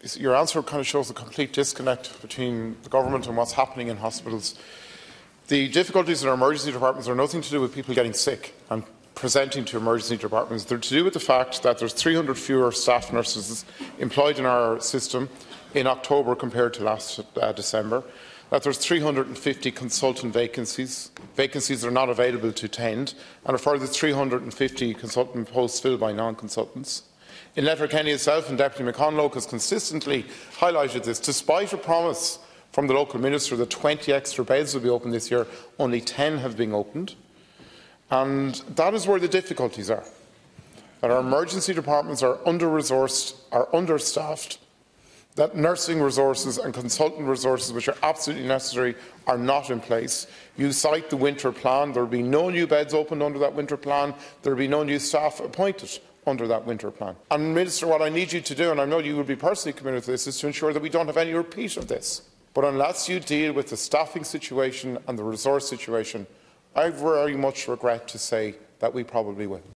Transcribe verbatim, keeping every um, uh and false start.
your answer kind of shows a complete disconnect between the government and what's happening in hospitals. The difficulties in our emergency departments are nothing to do with people getting sick and presenting to emergency departments. They're to do with the fact that there's three hundred fewer staff nurses employed in our system in October compared to last uh, December, that there's three hundred fifty consultant vacancies, vacancies that are not available to tend, and a further three hundred fifty consultant posts filled by non-consultants. In Letterkenny itself, and Deputy McConlogue has consistently highlighted this, despite a promise from the local minister that twenty extra beds will be opened this year, only ten have been opened. And that is where the difficulties are. That our emergency departments are under-resourced, are understaffed, that nursing resources and consultant resources, which are absolutely necessary, are not in place. You cite the winter plan. There will be no new beds opened under that winter plan. There will be no new staff appointed under that winter plan. And, Minister, what I need you to do, and I know you will be personally committed to this, is to ensure that we don't have any repeat of this. But unless you deal with the staffing situation and the resource situation, I very much regret to say that we probably will.